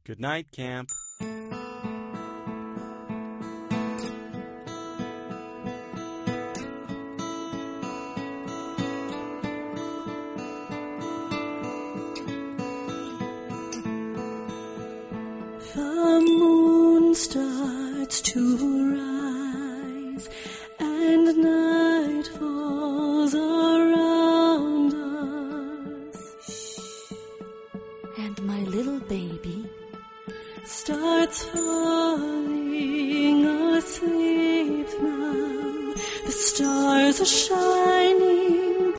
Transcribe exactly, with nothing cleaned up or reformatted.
Good night, Camp. The moon starts to rise, and night falls around us. And my little baby starts falling asleep now. The stars are shining